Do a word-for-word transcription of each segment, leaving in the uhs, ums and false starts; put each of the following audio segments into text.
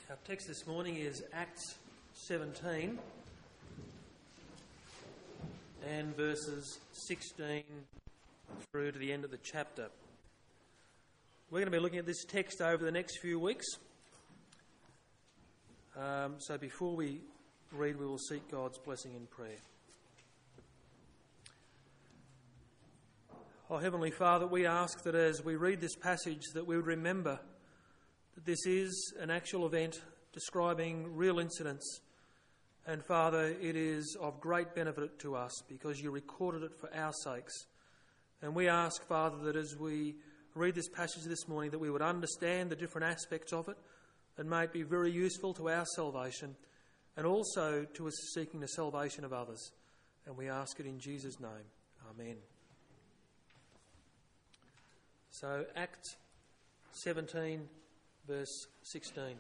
Our text this morning is Acts seventeen and verses sixteen through to the end of the chapter. We're going to be looking at this text over the next few weeks. Um, so before we read, we will seek God's blessing in prayer. Oh, Heavenly Father, we ask that as we read this passage that we would remember that this is an actual event describing real incidents. And Father, it is of great benefit to us because you recorded it for our sakes. And we ask, Father, that as we read this passage this morning, that we would understand the different aspects of it and may it be very useful to our salvation and also to us seeking the salvation of others. And we ask it in Jesus' name. Amen. So, Acts seventeen, verse sixteen.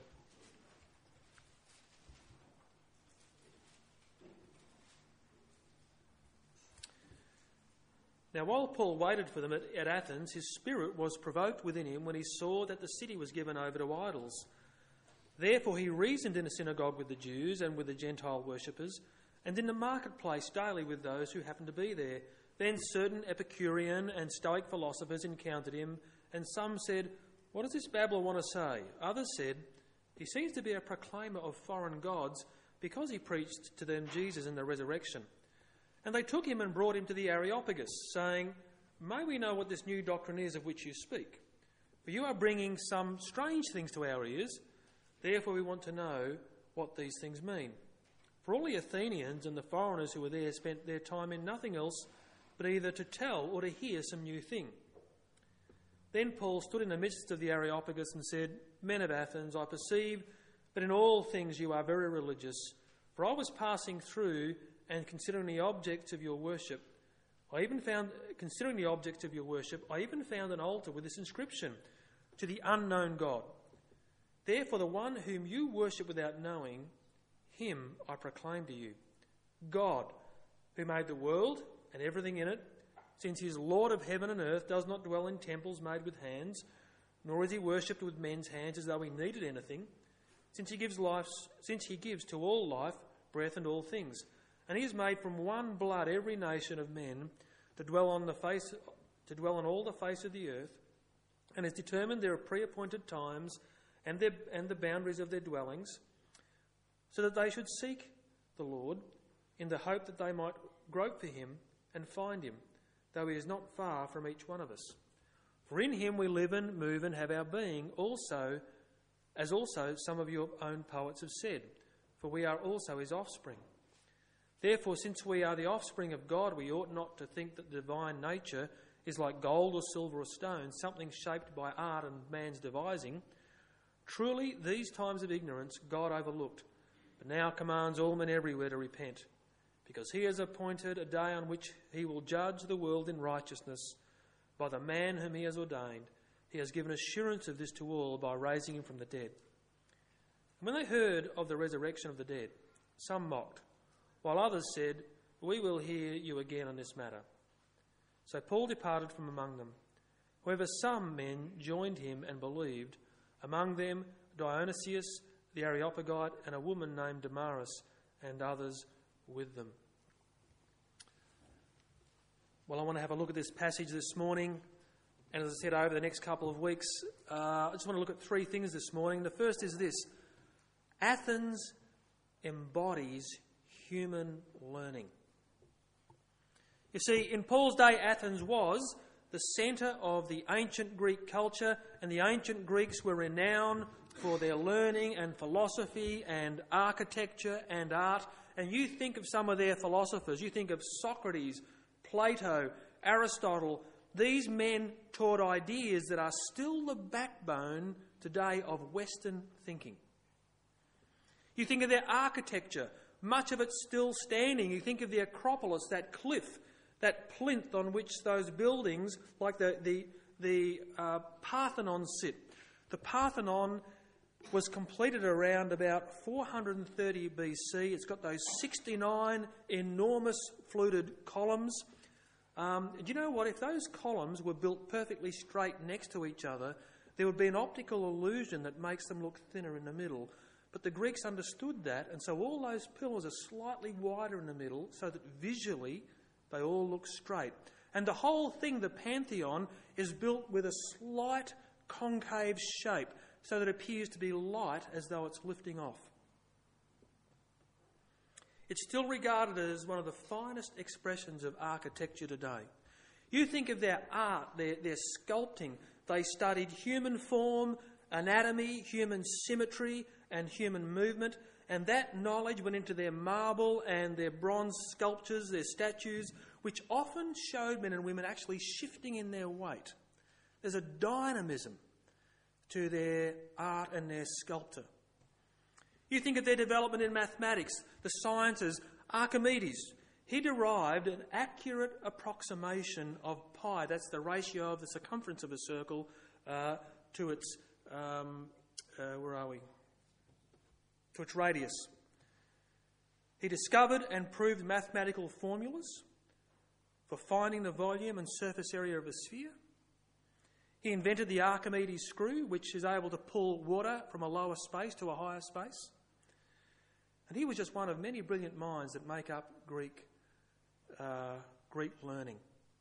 Now, while Paul waited for them at, at Athens, his spirit was provoked within him when he saw that the city was given over to idols. Therefore he reasoned in the synagogue with the Jews and with the Gentile worshippers, and in the marketplace daily with those who happened to be there. Then certain Epicurean and Stoic philosophers encountered him, and some said, "What does this babbler want to say?" Others said, "He seems to be a proclaimer of foreign gods, because he preached to them Jesus and the resurrection." And they took him and brought him to the Areopagus, saying, "May we know what this new doctrine is of which you speak? For you are bringing some strange things to our ears. Therefore we want to know what these things mean." For all the Athenians and the foreigners who were there spent their time in nothing else but either to tell or to hear some new thing. Then Paul stood in the midst of the Areopagus and said, "Men of Athens, I perceive that in all things you are very religious. For I was passing through and considering the objects of your worship, I even found, considering the objects of your worship, I even found an altar with this inscription, 'To the unknown God.' Therefore the one whom you worship without knowing, him I proclaim to you, God, who made the world and everything in it, since he is Lord of heaven and earth, does not dwell in temples made with hands, nor is he worshipped with men's hands as though he needed anything, since he gives life, since he gives to all life, breath and all things. And he has made from one blood every nation of men to dwell on the face, to dwell on all the face of the earth, and has determined their pre-appointed times and their and the boundaries of their dwellings, so that they should seek the Lord in the hope that they might grope for him and find him, though he is not far from each one of us. For in him we live and move and have our being, also, as also some of your own poets have said, for we are also his offspring. Therefore, since we are the offspring of God, we ought not to think that the divine nature is like gold or silver or stone, something shaped by art and man's devising. Truly, these times of ignorance God overlooked, but now commands all men everywhere to repent, because he has appointed a day on which he will judge the world in righteousness by the man whom he has ordained. He has given assurance of this to all by raising him from the dead. And when they heard of the resurrection of the dead, some mocked, while others said, "We will hear you again on this matter." So Paul departed from among them. However, some men joined him and believed, among them Dionysius the Areopagite and a woman named Damaris, and others with them. Well, I want to have a look at this passage this morning, and as I said, over the next couple of weeks, uh, I just want to look at three things this morning. The first is this: Athens embodies human learning. You see, in Paul's day, Athens was the centre of the ancient Greek culture, and the ancient Greeks were renowned for their learning and philosophy and architecture and art. And you think of some of their philosophers, you think of Socrates, Plato, Aristotle. These men taught ideas that are still the backbone today of Western thinking. You think of their architecture, much of it still standing. You think of the Acropolis, that cliff, that plinth on which those buildings, like the, the, the uh, Parthenon sit. The Parthenon was completed around about four hundred thirty B C. It's got those sixty-nine enormous fluted columns. Um, do you know what? If those columns were built perfectly straight next to each other, there would be an optical illusion that makes them look thinner in the middle. But the Greeks understood that, and so all those pillars are slightly wider in the middle so that visually they all look straight. And the whole thing, the Pantheon, is built with a slight concave shape so that it appears to be light as though it's lifting off. It's still regarded as one of the finest expressions of architecture today. You think of their art, their, their sculpting. They studied human form, anatomy, human symmetry and human movement, and that knowledge went into their marble and their bronze sculptures, their statues, which often showed men and women actually shifting in their weight. There's a dynamism to their art and their sculpture. You think of their development in mathematics, the sciences. Archimedes, he derived an accurate approximation of pi. That's the ratio of the circumference of a circle uh, to its, um, uh, where are we? To its radius. He discovered and proved mathematical formulas for finding the volume and surface area of a sphere. He invented the Archimedes screw, which is able to pull water from a lower space to a higher space. And he was just one of many brilliant minds that make up Greek, uh, Greek learning.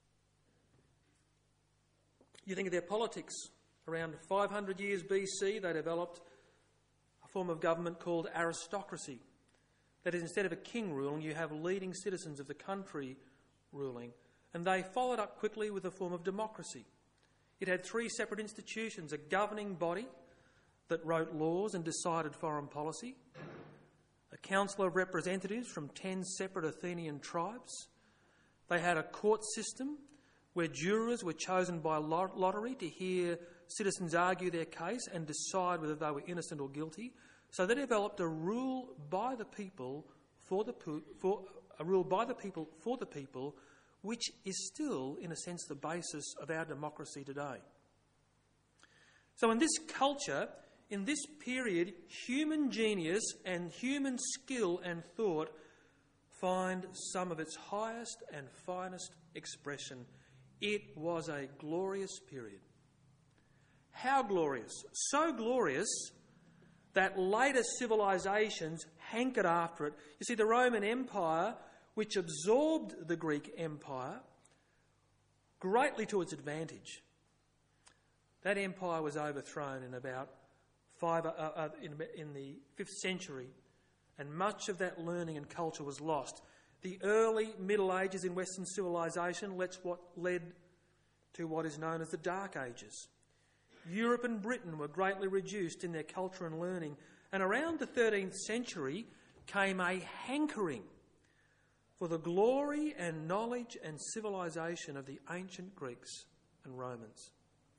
You think of their politics. Around five hundred years B C, they developed a form of government called aristocracy. That is, instead of a king ruling, you have leading citizens of the country ruling. And they followed up quickly with a form of democracy. It had three separate institutions: a governing body that wrote laws and decided foreign policy, a council of representatives from ten separate Athenian tribes. They had a court system where jurors were chosen by lottery to hear citizens argue their case and decide whether they were innocent or guilty. So they developed a rule by the people for the for a rule by the people for the people, which is still, in a sense, the basis of our democracy today. So in this culture, in this period, human genius and human skill and thought find some of its highest and finest expression. It was a glorious period. How glorious? So glorious that later civilizations hankered after it. You see, the Roman Empire, which absorbed the Greek Empire greatly to its advantage, that empire was overthrown in about five uh, uh, in, in the fifth century, and much of that learning and culture was lost. The early Middle Ages in Western civilization led what led to what is known as the Dark Ages. Europe and Britain were greatly reduced in their culture and learning, and around the thirteenth century came a hankering for the glory and knowledge and civilization of the ancient Greeks and Romans.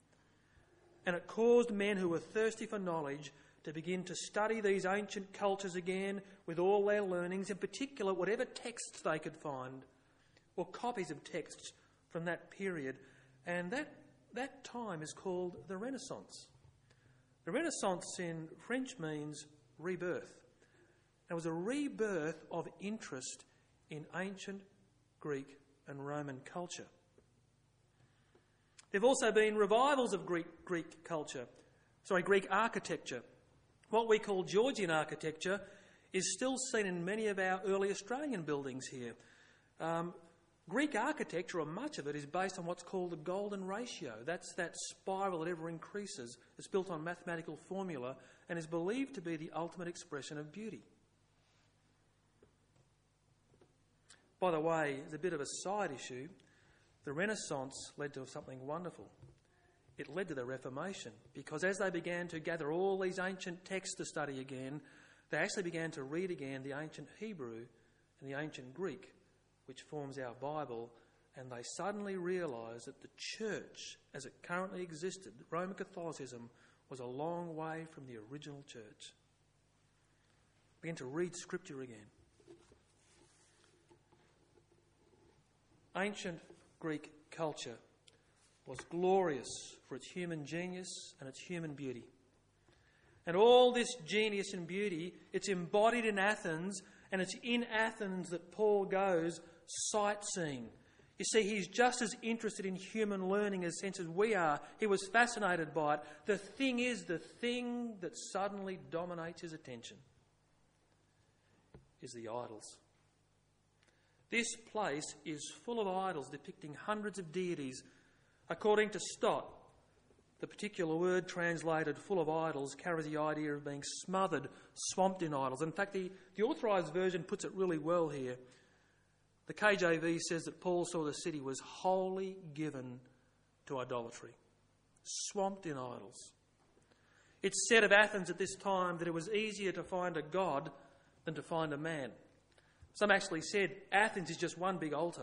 And it caused men who were thirsty for knowledge to begin to study these ancient cultures again with all their learnings, in particular whatever texts they could find, or copies of texts from that period. And that, that time is called the Renaissance. The Renaissance in French means rebirth. It was a rebirth of interest in ancient Greek and Roman culture. There have also been revivals of Greek, Greek culture, sorry, Greek architecture. What we call Georgian architecture is still seen in many of our early Australian buildings here. Um, Greek architecture, or much of it, is based on what's called the golden ratio. That's that spiral that ever increases. It's built on mathematical formula and is believed to be the ultimate expression of beauty. By the way, as a bit of a side issue, the Renaissance led to something wonderful. It led to the Reformation, because as they began to gather all these ancient texts to study again, they actually began to read again the ancient Hebrew and the ancient Greek, which forms our Bible, and they suddenly realised that the church, as it currently existed, Roman Catholicism, was a long way from the original church. Began to read Scripture again. Ancient Greek culture was glorious for its human genius and its human beauty. And all this genius and beauty, it's embodied in Athens, and it's in Athens that Paul goes sightseeing. You see, he's just as interested in human learning as sense as we are. He was fascinated by it. The thing is, the thing that suddenly dominates his attention is the idols. This place is full of idols depicting hundreds of deities. According to Stott, the particular word translated full of idols carries the idea of being smothered, swamped in idols. In fact, the, the authorised version puts it really well here. The K J V says that Paul saw the city was wholly given to idolatry, swamped in idols. It's said of Athens at this time that it was easier to find a god than to find a man. Some actually said Athens is just one big altar.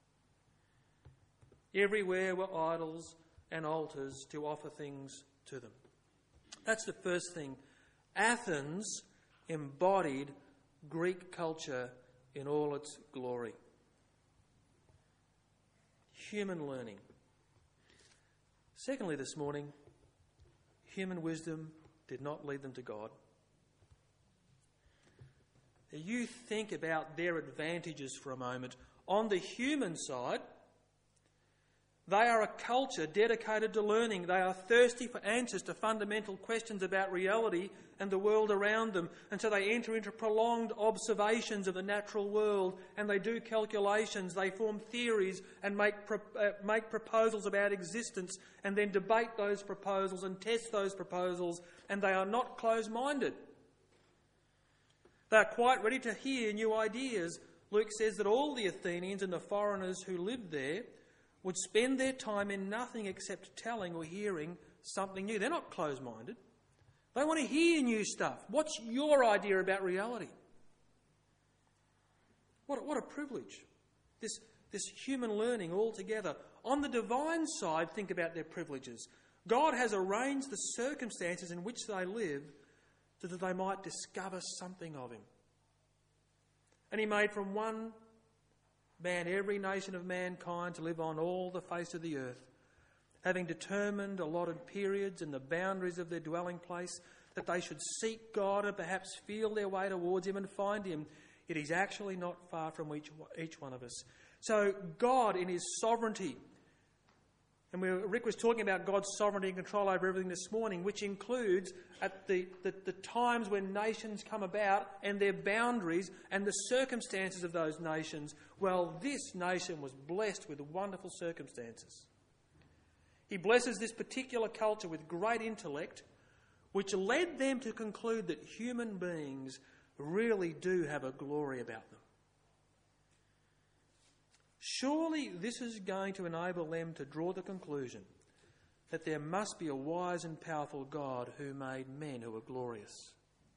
Everywhere were idols and altars to offer things to them. That's the first thing. Athens embodied Greek culture in all its glory. Human learning. Secondly, this morning, human wisdom did not lead them to God. You think about their advantages for a moment. On the human side, they are a culture dedicated to learning. They are thirsty for answers to fundamental questions about reality and the world around them. And so they enter into prolonged observations of the natural world, and they do calculations, they form theories and make, pro- uh, make proposals about existence, and then debate those proposals and test those proposals, and they are not closed-minded. They are quite ready to hear new ideas. Luke says that all the Athenians and the foreigners who lived there would spend their time in nothing except telling or hearing something new. They're not closed-minded. They want to hear new stuff. What's your idea about reality? What, what a privilege. This, this human learning altogether. On the divine side, think about their privileges. God has arranged the circumstances in which they live so that they might discover something of him. And he made from one man every nation of mankind to live on all the face of the earth, having determined allotted periods and the boundaries of their dwelling place, that they should seek God and perhaps feel their way towards him and find him. Yet he's actually not far from each, each one of us. So God, in his sovereignty, and we, Rick was talking about God's sovereignty and control over everything this morning, which includes at the, the, the times when nations come about and their boundaries and the circumstances of those nations. Well, this nation was blessed with wonderful circumstances. He blesses this particular culture with great intellect, which led them to conclude that human beings really do have a glory about them. Surely this is going to enable them to draw the conclusion that there must be a wise and powerful God who made men who are glorious.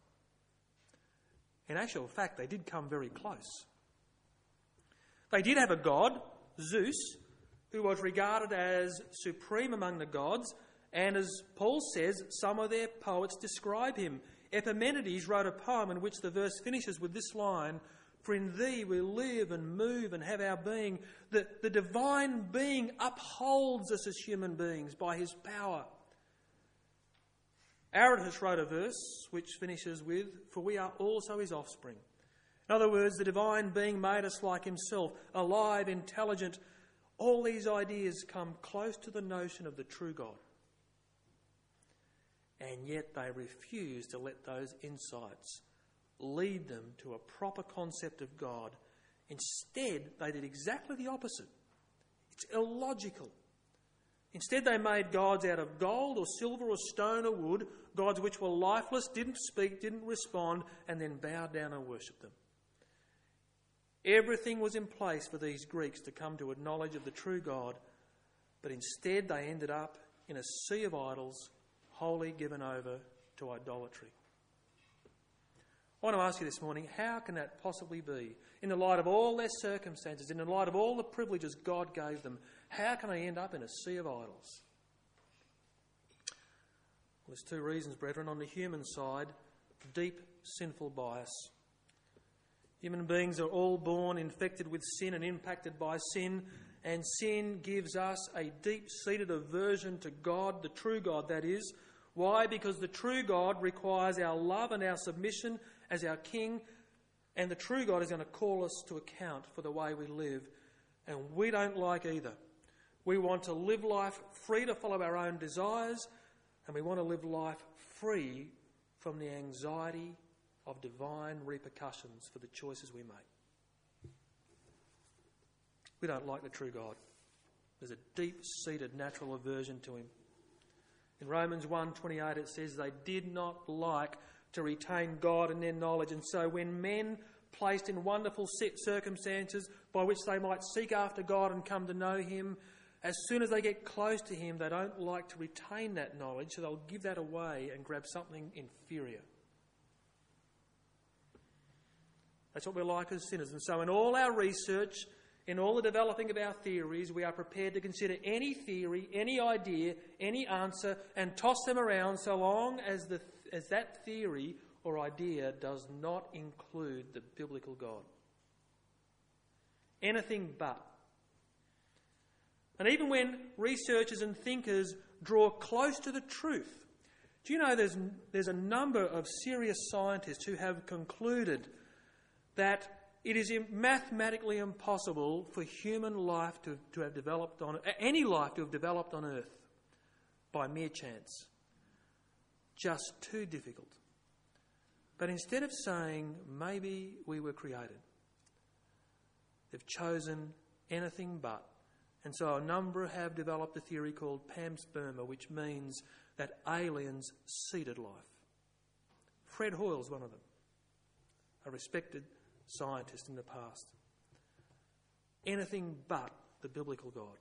In actual fact, they did come very close. They did have a god, Zeus, who was regarded as supreme among the gods, and as Paul says, some of their poets describe him. Epimenides wrote a poem in which the verse finishes with this line, "For in thee we live and move and have our being." The, the divine being upholds us as human beings by his power. Aratus wrote a verse which finishes with, "For we are also his offspring." In other words, the divine being made us like himself, alive, intelligent. All these ideas come close to the notion of the true God. And yet they refuse to let those insights lead them to a proper concept of God. Instead, they did exactly the opposite. It's illogical. Instead, they made gods out of gold or silver or stone or wood, gods which were lifeless, didn't speak, didn't respond, and then bowed down and worshipped them. Everything was in place for these Greeks to come to a knowledge of the true God, but instead they ended up in a sea of idols, wholly given over to idolatry. I want to ask you this morning, how can that possibly be? In the light of all their circumstances, in the light of all the privileges God gave them, how can they end up in a sea of idols? Well, there's two reasons, brethren. On the human side, deep sinful bias. Human beings are all born infected with sin and impacted by sin, and sin gives us a deep-seated aversion to God, the true God, that is. Why? Because the true God requires our love and our submission as our King, and the true God is going to call us to account for the way we live. and we don't like either. We want to live life free to follow our own desires, and we want to live life free from the anxiety of divine repercussions for the choices we make. We don't like the true God. There's a deep-seated natural aversion to him. In Romans one twenty-eight it says they did not like to retain God in their knowledge, and so when men placed in wonderful circumstances by which they might seek after God and come to know him, as soon as they get close to him, they don't like to retain that knowledge, so they'll give that away and grab something inferior. That's what we're like as sinners. And so in all our research, in all the developing of our theories, we are prepared to consider any theory, any idea, any answer, and toss them around so long as, the, as that theory or idea does not include the biblical God. Anything but. And even when researchers and thinkers draw close to the truth, do you know there's, there's a number of serious scientists who have concluded that it is mathematically impossible for human life to, to have developed on, any life to have developed on Earth by mere chance. Just too difficult. But instead of saying, maybe we were created, they've chosen anything but. And so a number have developed a theory called panspermia, which means that aliens seeded life. Fred Hoyle's one of them, a respected scientist in the past. Anything but the biblical God.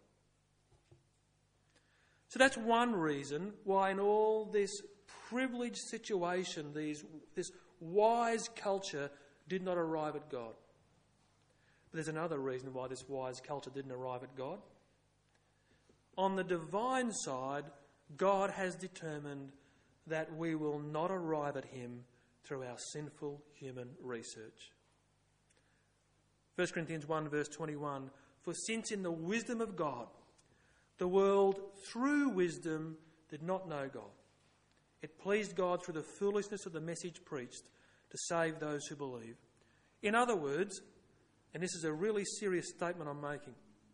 So that's one reason why in all this privileged situation, these, this wise culture did not arrive at God. But there's another reason why this wise culture didn't arrive at God. On the divine side, God has determined that we will not arrive at him through our sinful human research. First Corinthians one verse twenty-one, for since in the wisdom of God, the world through wisdom did not know God, it pleased God through the foolishness of the message preached to save those who believe. In other words, and this is a really serious statement I'm making,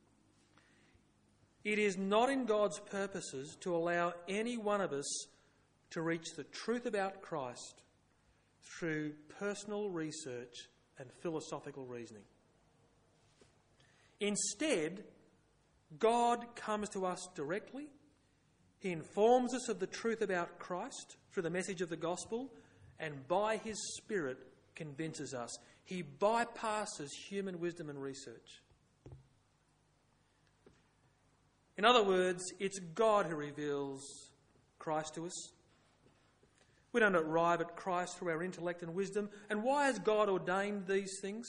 it is not in God's purposes to allow any one of us to reach the truth about Christ through personal research and philosophical reasoning. Instead, God comes to us directly. He informs us of the truth about Christ through the message of the gospel, and by his Spirit convinces us. He bypasses human wisdom and research. In other words, it's God who reveals Christ to us. We don't arrive at Christ through our intellect and wisdom. And why has God ordained these things?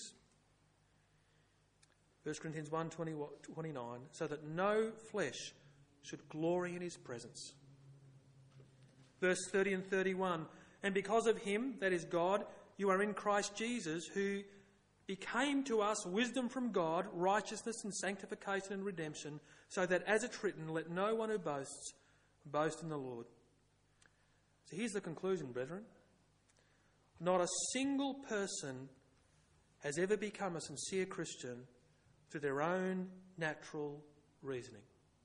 First Corinthians one twenty-nine, so that no flesh should glory in his presence. Verse thirty and thirty-one, and because of him, that is God, you are in Christ Jesus, who became to us wisdom from God, righteousness and sanctification and redemption, so that as it's written, let no one who boasts boast in the Lord. So here's the conclusion, brethren. Not a single person has ever become a sincere Christian through their own natural reasoning.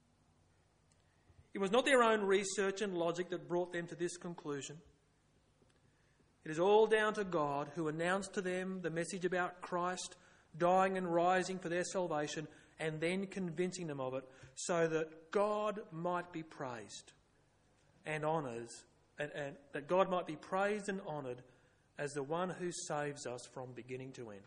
It was not their own research and logic that brought them to this conclusion. It is all down to God, who announced to them the message about Christ dying and rising for their salvation, and then convincing them of it, so that God might be praised and honoured, and, and that God might be praised and honoured as the one who saves us from beginning to end.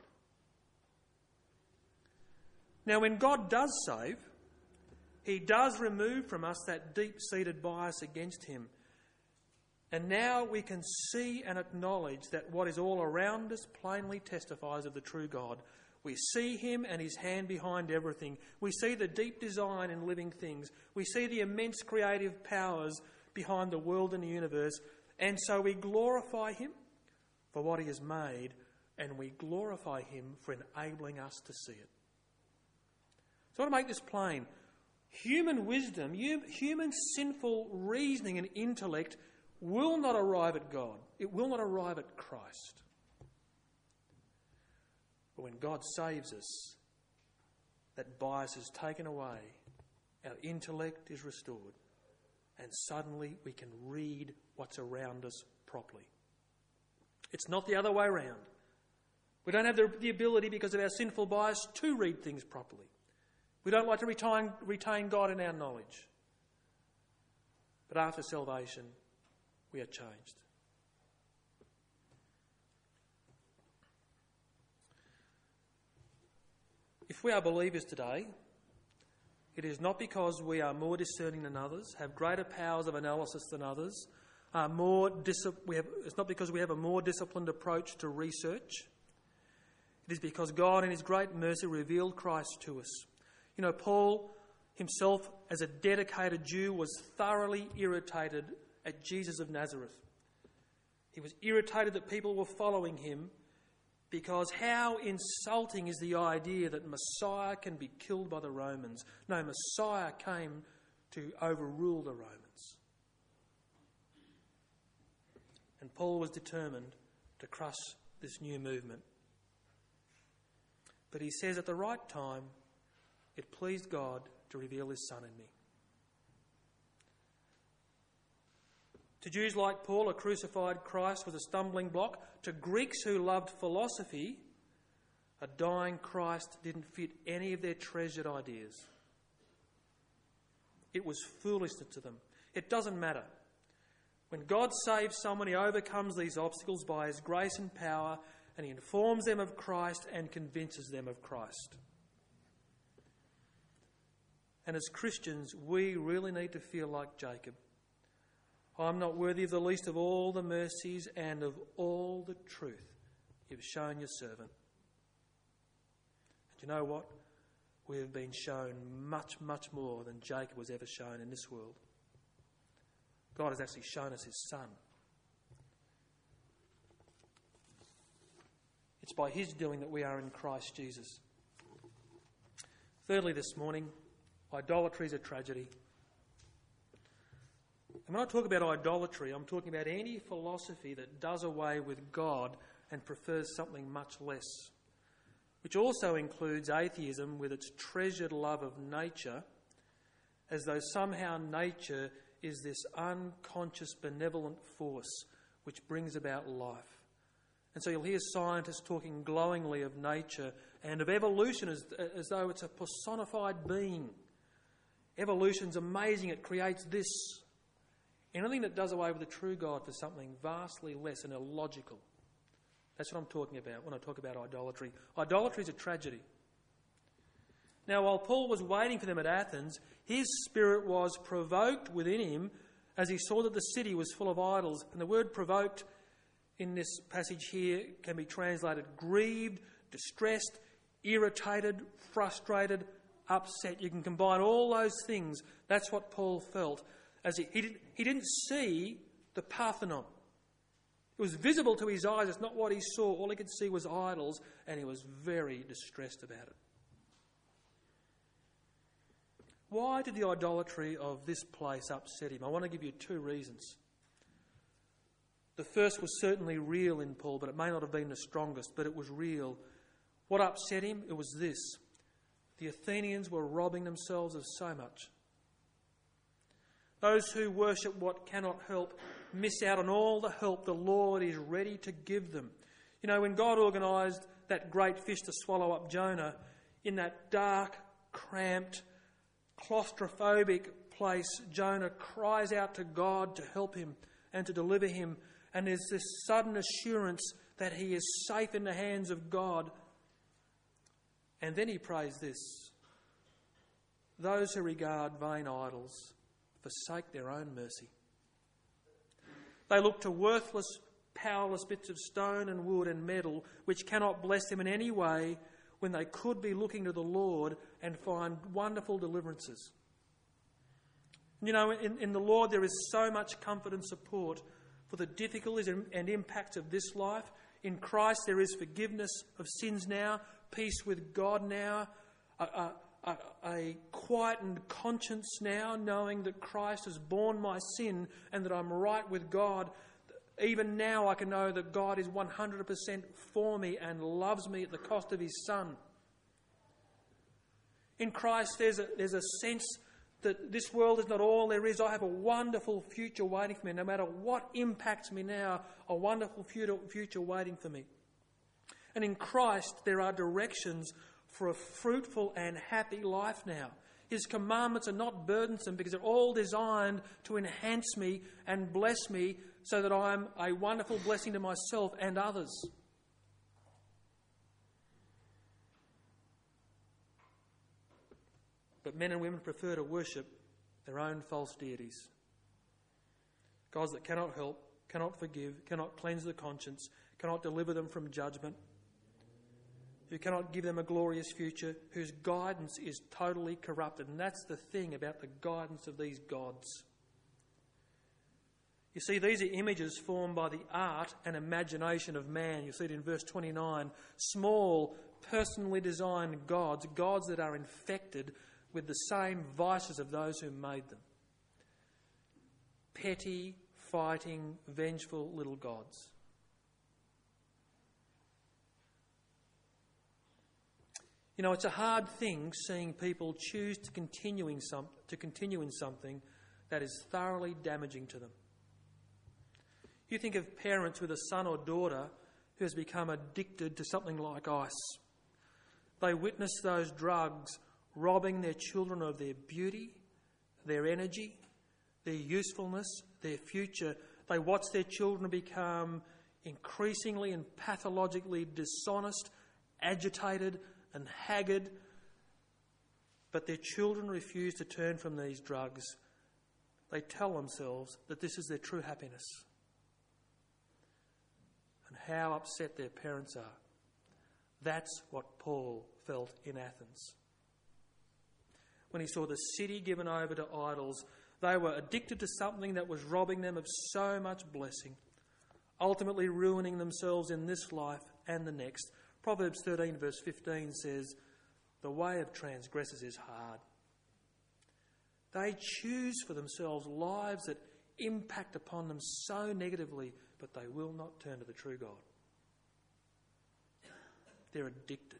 Now, when God does save, he does remove from us that deep-seated bias against him. And now we can see and acknowledge that what is all around us plainly testifies of the true God. We see him and his hand behind everything. We see the deep design in living things. We see the immense creative powers behind the world and the universe. And so we glorify him for what he has made, and we glorify him for enabling us to see it. So I want to make this plain. Human wisdom, human sinful reasoning and intellect will not arrive at God. It will not arrive at Christ. But when God saves us, that bias is taken away, our intellect is restored, and suddenly we can read what's around us properly. It's not the other way around. We don't have the, the ability, because of our sinful bias, to read things properly. We don't like to retain, retain God in our knowledge. But after salvation, we are changed. If we are believers today, it is not because we are more discerning than others, have greater powers of analysis than others, are more dis- we have, it's not because we have a more disciplined approach to research. It is because God in his great mercy revealed Christ to us. You know, Paul himself, as a dedicated Jew, was thoroughly irritated at Jesus of Nazareth. He was irritated that people were following him, because how insulting is the idea that Messiah can be killed by the Romans. No, Messiah came to overrule the Romans. And Paul was determined to crush this new movement. But he says, at the right time, it pleased God to reveal his Son in me. To Jews like Paul, a crucified Christ was a stumbling block. To Greeks who loved philosophy, a dying Christ didn't fit any of their treasured ideas. It was foolishness to them. It doesn't matter. When God saves someone, he overcomes these obstacles by his grace and power, and he informs them of Christ and convinces them of Christ. And as Christians, we really need to feel like Jacob. I'm not worthy of the least of all the mercies and of all the truth you've shown your servant. And you know what? We have been shown much, much more than Jacob was ever shown in this world. God has actually shown us his Son. It's by his doing that we are in Christ Jesus. Thirdly, this morning, idolatry is a tragedy. And when I talk about idolatry, I'm talking about any philosophy that does away with God and prefers something much less, which also includes atheism with its treasured love of nature, as though somehow nature is this unconscious benevolent force which brings about life. And so you'll hear scientists talking glowingly of nature and of evolution as, as though it's a personified being. Evolution's amazing, it creates this. Anything that does away with the true God for something vastly less and illogical. That's what I'm talking about when I talk about idolatry. Idolatry is a tragedy. Now, while Paul was waiting for them at Athens, his spirit was provoked within him as he saw that the city was full of idols. And the word provoked in this passage here can be translated grieved, distressed, irritated, frustrated, upset. You can combine all those things. That's what Paul felt. As he, he, did, he didn't see the Parthenon. It was visible to his eyes. It's not what he saw. All he could see was idols, and he was very distressed about it. Why did the idolatry of this place upset him? I want to give you two reasons. The first was certainly real in Paul, but it may not have been the strongest, but it was real. What upset him? It was this. The Athenians were robbing themselves of so much. Those who worship what cannot help miss out on all the help the Lord is ready to give them. You know, when God organised that great fish to swallow up Jonah, in that dark, cramped, claustrophobic place, Jonah cries out to God to help him and to deliver him. And there's this sudden assurance that he is safe in the hands of God. And then he prays this: those who regard vain idols forsake their own mercy. They look to worthless, powerless bits of stone and wood and metal which cannot bless them in any way, when they could be looking to the Lord and find wonderful deliverances. You know, in, in the Lord there is so much comfort and support for the difficulties and, and impacts of this life. In Christ there is forgiveness of sins now, peace with God now, a, a, a, a quietened conscience now, knowing that Christ has borne my sin and that I'm right with God. Even now I can know that God is one hundred percent for me and loves me at the cost of his Son. In Christ there's a, there's a sense that this world is not all there is. I have a wonderful future waiting for me. No matter what impacts me now, a wonderful future waiting for me. And in Christ there are directions for a fruitful and happy life now. His commandments are not burdensome because they're all designed to enhance me and bless me so that I'm a wonderful blessing to myself and others. But men and women prefer to worship their own false deities. Gods that cannot help, cannot forgive, cannot cleanse the conscience, cannot deliver them from judgment, who cannot give them a glorious future, whose guidance is totally corrupted. And that's the thing about the guidance of these gods. You see, these are images formed by the art and imagination of man. You see it in verse twenty-nine. Small, personally designed gods, gods that are infected with the same vices of those who made them. Petty, fighting, vengeful little gods. You know, it's a hard thing seeing people choose to continue in, some, to continue in something that is thoroughly damaging to them. You think of parents with a son or daughter who has become addicted to something like ice. They witness those drugs robbing their children of their beauty, their energy, their usefulness, their future. They watch their children become increasingly and pathologically dishonest, agitated and haggard, but their children refuse to turn from these drugs. They tell themselves that this is their true happiness. And how upset their parents are. That's what Paul felt in Athens. When he saw the city given over to idols, they were addicted to something that was robbing them of so much blessing, ultimately ruining themselves in this life and the next. Proverbs thirteen verse fifteen says, "The way of transgressors is hard." They choose for themselves lives that impact upon them so negatively, but they will not turn to the true God. They're addicted.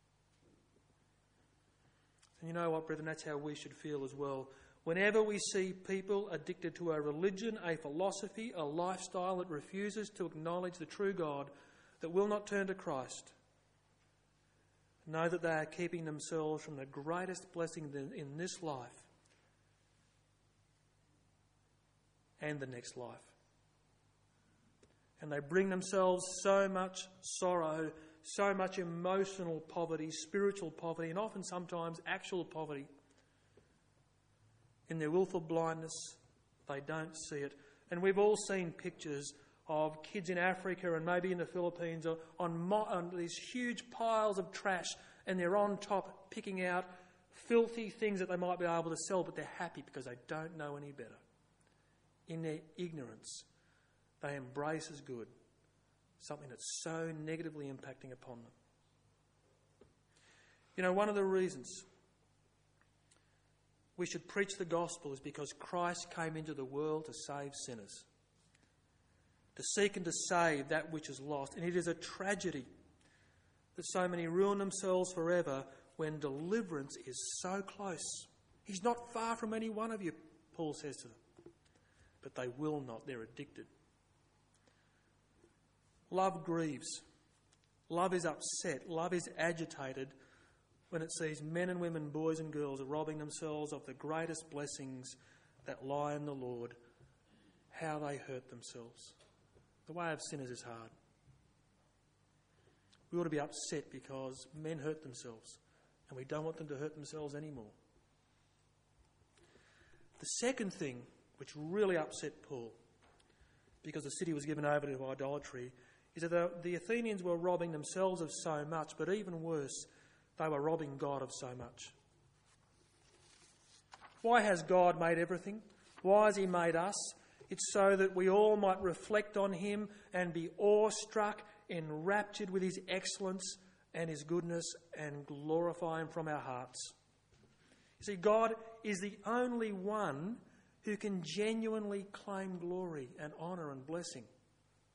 And you know what, brethren, that's how we should feel as well. Whenever we see people addicted to a religion, a philosophy, a lifestyle that refuses to acknowledge the true God, that will not turn to Christ, know that they are keeping themselves from the greatest blessing in this life and the next life. And they bring themselves so much sorrow, so much emotional poverty, spiritual poverty, and often sometimes actual poverty. In their willful blindness, they don't see it. And we've all seen pictures of kids in Africa and maybe in the Philippines on, mo- on these huge piles of trash, and they're on top picking out filthy things that they might be able to sell, but they're happy because they don't know any better. In their ignorance, they embrace as good something that's so negatively impacting upon them. You know, one of the reasons we should preach the gospel is because Christ came into the world to save sinners, to seek and to save that which is lost. And it is a tragedy that so many ruin themselves forever when deliverance is so close. He's not far from any one of you, Paul says to them. But they will not. They're addicted. Love grieves. Love is upset. Love is agitated when it sees men and women, boys and girls, are robbing themselves of the greatest blessings that lie in the Lord. How they hurt themselves. The way of sinners is hard. We ought to be upset because men hurt themselves, and we don't want them to hurt themselves anymore. The second thing which really upset Paul, because the city was given over to idolatry, is that the Athenians were robbing themselves of so much, but even worse, they were robbing God of so much. Why has God made everything? Why has he made us? It's so that we all might reflect on him and be awestruck, enraptured with his excellence and his goodness, and glorify him from our hearts. You see, God is the only one who can genuinely claim glory and honour and blessing.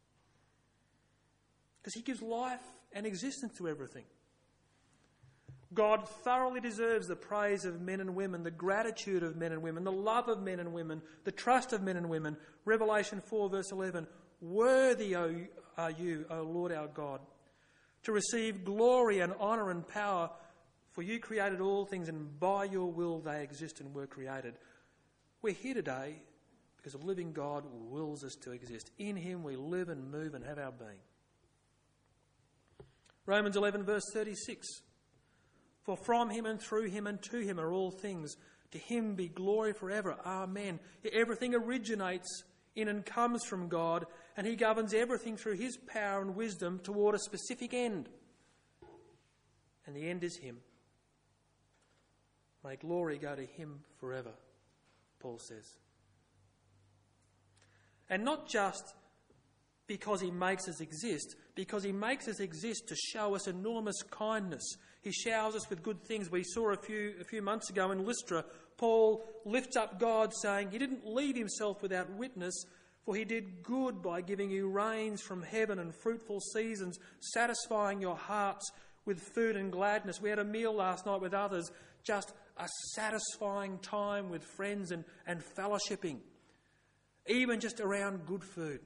Because he gives life and existence to everything. God thoroughly deserves the praise of men and women, the gratitude of men and women, the love of men and women, the trust of men and women. Revelation four verse eleven, worthy are you, O Lord our God, to receive glory and honour and power, for you created all things, and by your will they exist and were created. We're here today because the living God wills us to exist. In him we live and move and have our being. Romans eleven verse thirty-six, for from him and through him and to him are all things. To him be glory forever. Amen. Everything originates in and comes from God, and he governs everything through his power and wisdom toward a specific end. And the end is him. May glory go to him forever, Paul says. And not just because he makes us exist, because he makes us exist to show us enormous kindness. He showers us with good things. We saw a few, a few months ago in Lystra, Paul lifts up God, saying he didn't leave himself without witness, for he did good by giving you rains from heaven and fruitful seasons, satisfying your hearts with food and gladness. We had a meal last night with others, just a satisfying time with friends and, and fellowshipping, even just around good food.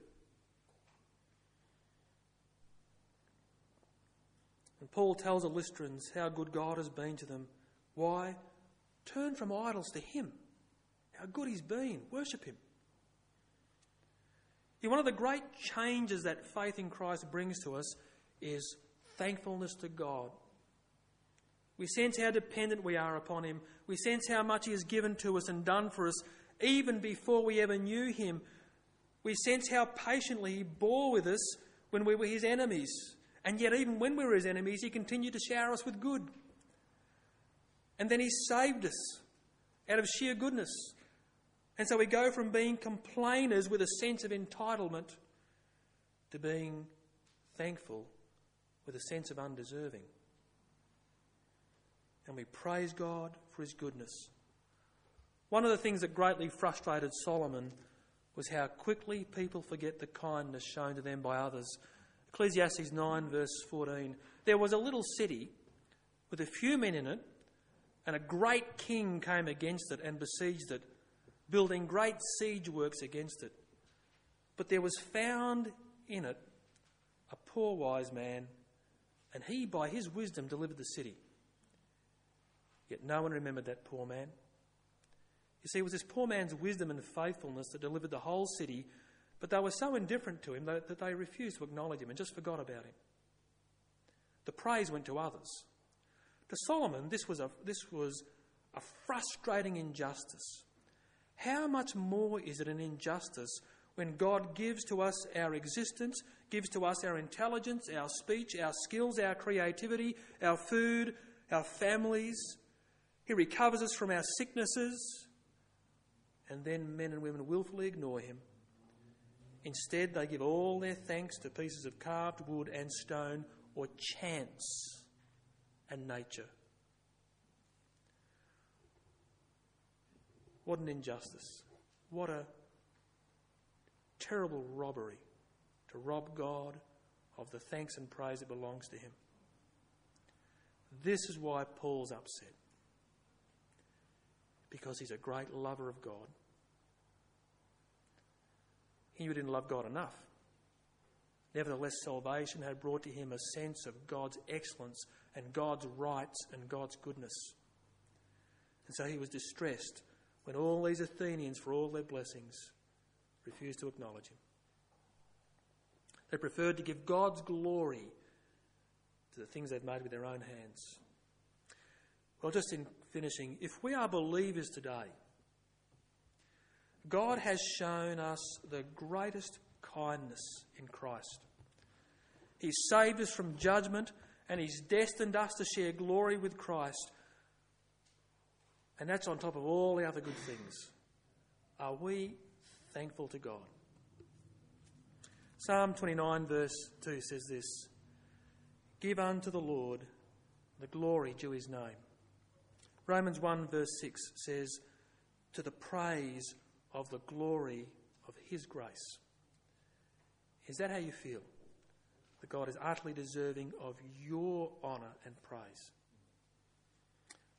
And Paul tells the Lystrans how good God has been to them. Why? Turn from idols to him. How good he's been. Worship him. Yeah, one of the great changes that faith in Christ brings to us is thankfulness to God. We sense how dependent we are upon him. We sense how much he has given to us and done for us even before we ever knew him. We sense how patiently he bore with us when we were his enemies. And yet even when we were his enemies, he continued to shower us with good. And then he saved us out of sheer goodness. And so we go from being complainers with a sense of entitlement to being thankful with a sense of undeserving. And we praise God for his goodness. One of the things that greatly frustrated Solomon was how quickly people forget the kindness shown to them by others. Ecclesiastes nine verse fourteen. There was a little city with a few men in it, and a great king came against it and besieged it, building great siege works against it. But there was found in it a poor wise man, and he by his wisdom delivered the city. Yet no one remembered that poor man. You see, it was this poor man's wisdom and faithfulness that delivered the whole city, but they were so indifferent to him that they refused to acknowledge him and just forgot about him. The praise went to others. To Solomon, this was a, this was a frustrating injustice. How much more is it an injustice when God gives to us our existence, gives to us our intelligence, our speech, our skills, our creativity, our food, our families. He recovers us from our sicknesses, and then men and women willfully ignore him. Instead, they give all their thanks to pieces of carved wood and stone, or chance and nature. What an injustice. What a terrible robbery to rob God of the thanks and praise that belongs to him. This is why Paul's upset. Because he's a great lover of God. He knew he didn't love God enough. Nevertheless, salvation had brought to him a sense of God's excellence and God's rights and God's goodness. And so he was distressed when all these Athenians, for all their blessings, refused to acknowledge him. They preferred to give God's glory to the things they've made with their own hands. Well, just in finishing, if we are believers today, God has shown us the greatest kindness in Christ. He's saved us from judgment, and he's destined us to share glory with Christ. And that's on top of all the other good things. Are we thankful to God? Psalm twenty-nine verse two says this: Give unto the Lord the glory due his name. Romans one verse six says, To the praise of the glory of his grace. Is that how you feel? That God is utterly deserving of your honour and praise?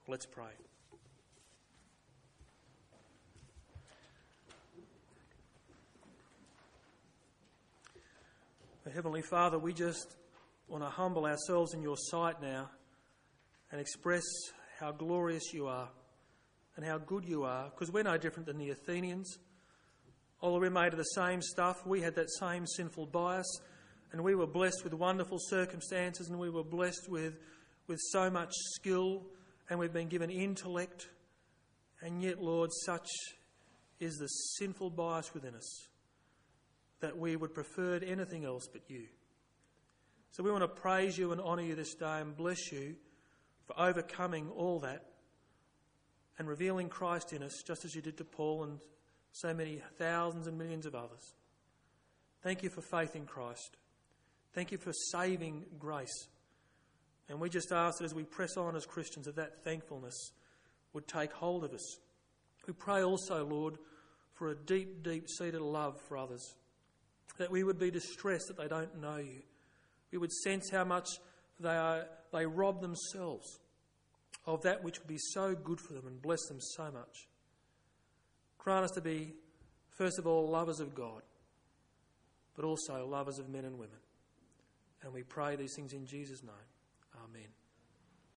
Let's pray. Heavenly Father, we just want to humble ourselves in your sight now and express how glorious you are and how good you are, because we're no different than the Athenians. Although we're made of the same stuff, we had that same sinful bias, and we were blessed with wonderful circumstances, and we were blessed with, with so much skill, and we've been given intellect, and yet, Lord, such is the sinful bias within us that we would prefer anything else but you. So we want to praise you and honour you this day and bless you for overcoming all that and revealing Christ in us, just as you did to Paul and so many thousands and millions of others. Thank you for faith in Christ. Thank you for saving grace. And we just ask that as we press on as Christians, that that thankfulness would take hold of us. We pray also, Lord, for a deep, deep-seated love for others, that we would be distressed that they don't know you. We would sense how much they are, they rob themselves of that which would be so good for them and bless them so much. Grant us to be, first of all, lovers of God, but also lovers of men and women. And we pray these things in Jesus' name. Amen.